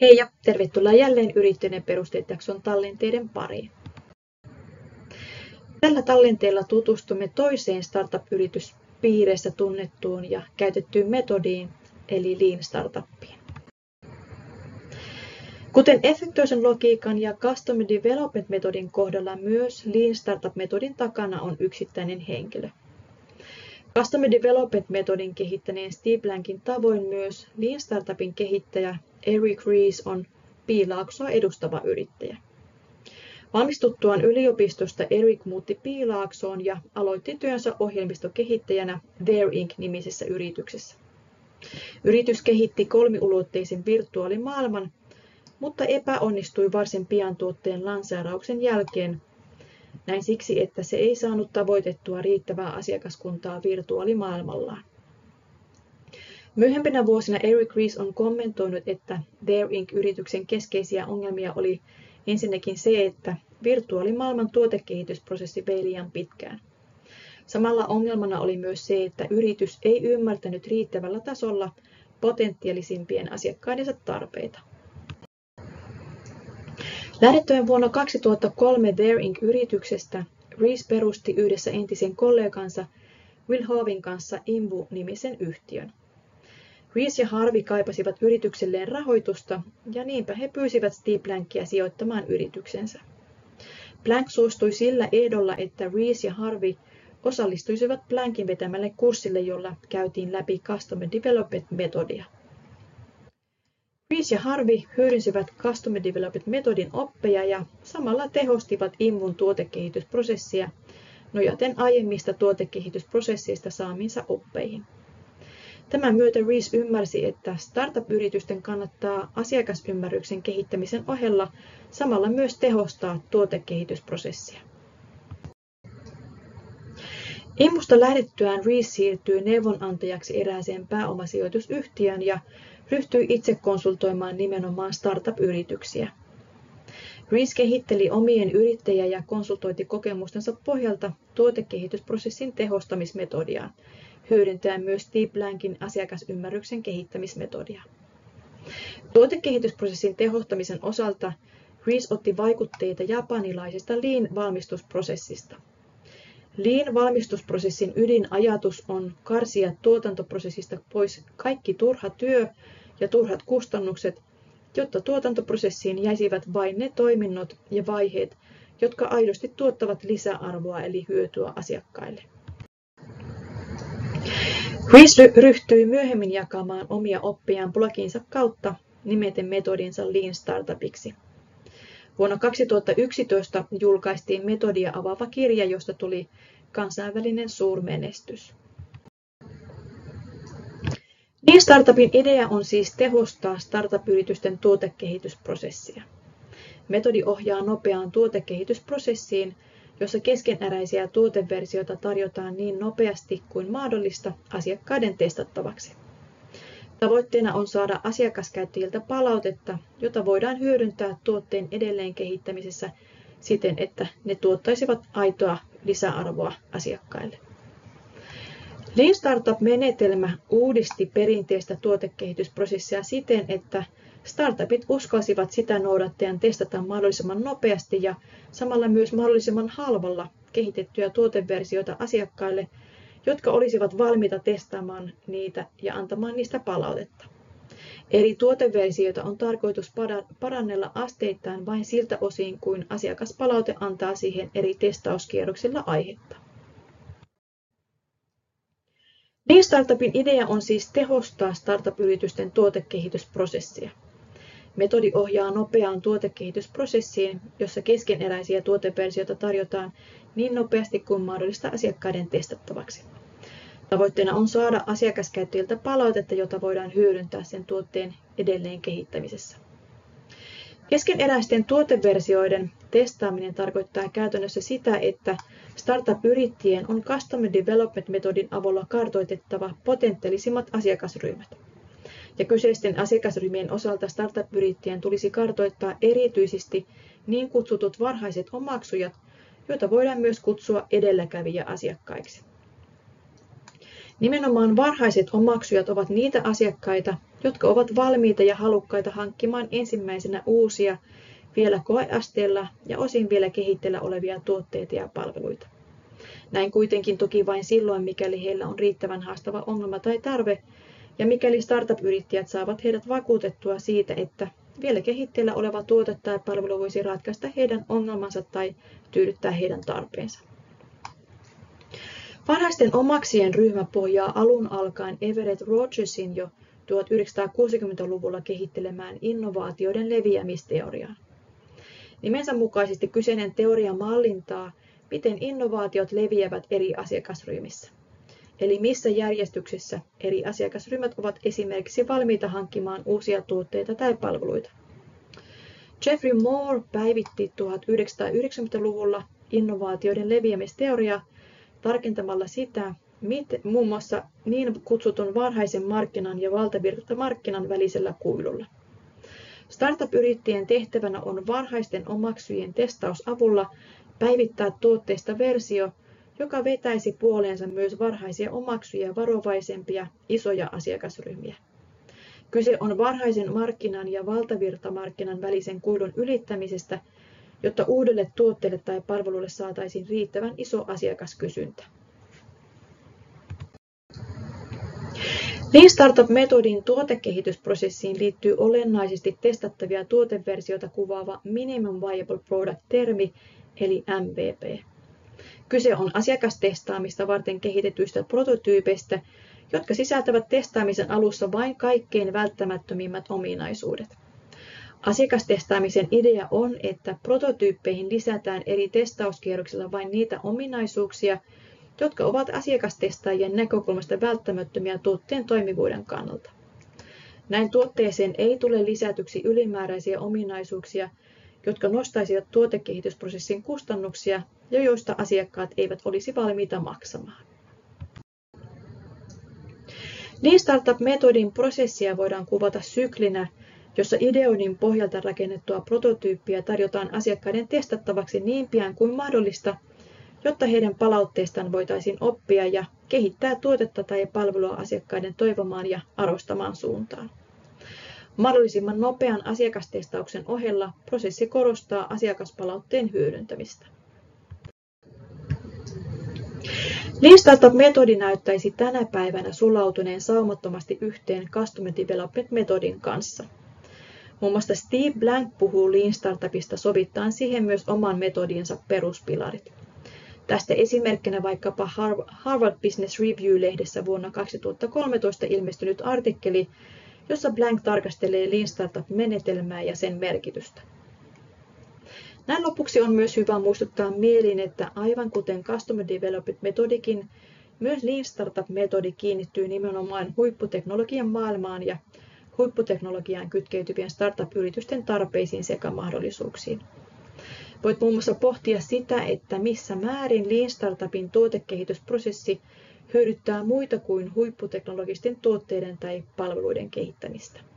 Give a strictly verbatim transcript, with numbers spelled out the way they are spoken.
Hei ja tervetuloa jälleen Yrittäjyyden perusteet jakson tallenteiden pariin. Tällä tallenteella tutustumme toiseen startup-yrityspiireissä tunnettuun ja käytettyyn metodiin, eli Lean Startupiin. Kuten Effectuation logiikan ja Customer Development metodin kohdalla myös Lean Startup-metodin takana on yksittäinen henkilö. Customer Development metodin kehittäneen Steve Blankin tavoin myös Lean Startupin kehittäjä Eric Ries on Piilaaksoa edustava yrittäjä. Valmistuttuaan yliopistosta Eric muutti Piilaaksoon ja aloitti työnsä ohjelmistokehittäjänä There Inc-nimisessä yrityksessä. Yritys kehitti kolmiulotteisen virtuaalimaailman, mutta epäonnistui varsin pian tuotteen lanseerauksen jälkeen. Näin siksi, että se ei saanut tavoitettua riittävää asiakaskuntaa virtuaalimaailmallaan. Myöhempinä vuosina Eric Ries on kommentoinut, että There Inc-yrityksen keskeisiä ongelmia oli ensinnäkin se, että virtuaalimaailman tuotekehitysprosessi vei liian pitkään. Samalla ongelmana oli myös se, että yritys ei ymmärtänyt riittävällä tasolla potentiaalisimpien asiakkaidensa tarpeita. Lähdettyään vuonna kaksituhattakolme There Inc-yrityksestä, Ries perusti yhdessä entisen kollegansa Will Hovin kanssa Imbu-nimisen yhtiön. Ries ja Harvey kaipasivat yritykselleen rahoitusta ja niinpä he pyysivät Steve Blankia sijoittamaan yrityksensä. Blank suostui sillä ehdolla, että Ries ja Harvey osallistuisivat Blankin vetämälle kurssille, jolla käytiin läpi Customer Development-metodia. Ries ja Harvey hyödynsivät Customer Development-metodin oppeja ja samalla tehostivat Imbun tuotekehitysprosessia nojaten aiemmista tuotekehitysprosesseista saamiinsa oppeihin. Tämän myötä Ries ymmärsi, että startup-yritysten kannattaa asiakasymmärryksen kehittämisen ohella samalla myös tehostaa tuotekehitysprosessia. Imbusta lähdettyään Ries siirtyi neuvonantajaksi erääseen pääomasijoitusyhtiöön ja ryhtyi itse konsultoimaan nimenomaan startup-yrityksiä. Ries kehitteli omien yrittäjä- ja konsultointikokemustensa pohjalta tuotekehitysprosessin tehostamismetodiaa, hyödyntäen myös Steve Blankin asiakasymmärryksen kehittämismetodia. Tuotekehitysprosessin tehostamisen osalta Ries otti vaikutteita japanilaisesta Lean-valmistusprosessista. Lean-valmistusprosessin ydinajatus on karsia tuotantoprosessista pois kaikki turha työ ja turhat kustannukset, jotta tuotantoprosessiin jäisivät vain ne toiminnot ja vaiheet, jotka aidosti tuottavat lisäarvoa eli hyötyä asiakkaille. Ries ryhtyi myöhemmin jakamaan omia oppiaan bloginsa kautta nimeten metodinsa Lean Startupiksi. Vuonna kaksituhattayksitoista julkaistiin metodia avaava kirja, josta tuli kansainvälinen suurmenestys. Lean Startupin idea on siis tehostaa startup-yritysten tuotekehitysprosessia. Metodi ohjaa nopeaan tuotekehitysprosessiin, jossa keskeneräisiä tuoteversioita tarjotaan niin nopeasti kuin mahdollista asiakkaiden testattavaksi. Tavoitteena on saada asiakaskäyttäjiltä palautetta, jota voidaan hyödyntää tuotteen edelleen kehittämisessä siten, että ne tuottaisivat aitoa lisäarvoa asiakkaille. Lean Startup-menetelmä uudisti perinteistä tuotekehitysprosessia siten, että startupit uskalsivat sitä noudattajan testata mahdollisimman nopeasti ja samalla myös mahdollisimman halvalla kehitettyjä tuoteversioita asiakkaille, jotka olisivat valmiita testaamaan niitä ja antamaan niistä palautetta. Eri tuoteversioita on tarkoitus parannella asteittain vain siltä osin, kuin asiakaspalaute antaa siihen eri testauskierroksilla aihetta. Lean Startupin idea on siis tehostaa startup-yritysten tuotekehitysprosessia. Metodi ohjaa nopeaan tuotekehitysprosessiin, jossa keskeneräisiä tuoteversioita tarjotaan niin nopeasti kuin mahdollista asiakkaiden testattavaksi. Tavoitteena on saada asiakaskäyttäjiltä palautetta, jota voidaan hyödyntää sen tuotteen edelleen kehittämisessä. Keskeneräisten tuoteversioiden testaaminen tarkoittaa käytännössä sitä, että startup-yrittäjien on Customer Development-metodin avulla kartoitettava potentiaalisimmat asiakasryhmät. Ja kyseisten asiakasryhmien osalta startup-yrittäjän tulisi kartoittaa erityisesti niin kutsutut varhaiset omaksujat, joita voidaan myös kutsua edelläkävijäasiakkaiksi. Nimenomaan varhaiset omaksujat ovat niitä asiakkaita, jotka ovat valmiita ja halukkaita hankkimaan ensimmäisenä uusia, vielä koeasteella ja osin vielä kehitteillä olevia tuotteita ja palveluita. Näin kuitenkin toki vain silloin, mikäli heillä on riittävän haastava ongelma tai tarve, ja mikäli startup-yrittäjät saavat heidät vakuutettua siitä, että vielä kehitteillä oleva tuote tai palvelu voisi ratkaista heidän ongelmansa tai tyydyttää heidän tarpeensa. Varhaisten omaksien ryhmä pohjaa alun alkaen Everett Rogersin jo tuhatyhdeksänsataakuusikymmentäluvulla kehittelemään innovaatioiden leviämisteoriaan. Nimensä mukaisesti kyseinen teoria mallintaa, miten innovaatiot leviävät eri asiakasryhmissä. Eli missä järjestyksessä eri asiakasryhmät ovat esimerkiksi valmiita hankkimaan uusia tuotteita tai palveluita. Geoffrey Moore päivitti tuhatyhdeksänsataayhdeksänkymmentäluvulla innovaatioiden leviämisteoriaa tarkentamalla sitä, miten muun muassa niin kutsutun varhaisen markkinan ja valtavirtamarkkinan välisellä kuilulla. Startup-yrittäjien tehtävänä on varhaisten omaksujien testausavulla päivittää tuotteista versio, joka vetäisi puoleensa myös varhaisia omaksujia varovaisempia isoja asiakasryhmiä. Kyse on varhaisen markkinan ja valtavirtamarkkinan välisen kuilun ylittämisestä, jotta uudelle tuotteelle tai palvelulle saataisiin riittävän iso asiakaskysyntä. Lean Startup-metodin tuotekehitysprosessiin liittyy olennaisesti testattavia tuoteversioita kuvaava Minimum Viable Product-termi, eli M V P. Kyse on asiakastestaamista varten kehitetyistä prototyypeistä, jotka sisältävät testaamisen alussa vain kaikkein välttämättömimmät ominaisuudet. Asiakastestaamisen idea on, että prototyyppeihin lisätään eri testauskierroksilla vain niitä ominaisuuksia, jotka ovat asiakastestaajien näkökulmasta välttämättömiä tuotteen toimivuuden kannalta. Näin tuotteeseen ei tule lisätyksi ylimääräisiä ominaisuuksia, jotka nostaisivat tuotekehitysprosessin kustannuksia ja joista asiakkaat eivät olisi valmiita maksamaan. Lean Startup-metodin prosessia voidaan kuvata syklinä, jossa ideoinnin pohjalta rakennettua prototyyppiä tarjotaan asiakkaiden testattavaksi niin pian kuin mahdollista, jotta heidän palautteistaan voitaisiin oppia ja kehittää tuotetta tai palvelua asiakkaiden toivomaan ja arvostamaan suuntaan. Mahdollisimman nopean asiakastestauksen ohella prosessi korostaa asiakaspalautteen hyödyntämistä. Lean Startup-metodi näyttäisi tänä päivänä sulautuneen saumattomasti yhteen Customer Development-metodin kanssa. Muun muassa Steve Blank puhuu Lean Startupista sovittaen siihen myös oman metodinsa peruspilarit. Tästä esimerkkinä vaikkapa Harvard Business Review-lehdessä vuonna kaksituhattakolmetoista ilmestynyt artikkeli, jossa Blank tarkastelee Lean Startup-menetelmää ja sen merkitystä. Näin lopuksi on myös hyvä muistuttaa mieliin, että aivan kuten Customer Development-metodikin, myös Lean Startup-metodi kiinnittyy nimenomaan huipputeknologian maailmaan ja huipputeknologiaan kytkeytyvien startup-yritysten tarpeisiin sekä mahdollisuuksiin. Voit muun muassa pohtia sitä, että missä määrin Lean Startupin tuotekehitysprosessi hyödyttää muita kuin huipputeknologisten tuotteiden tai palveluiden kehittämistä.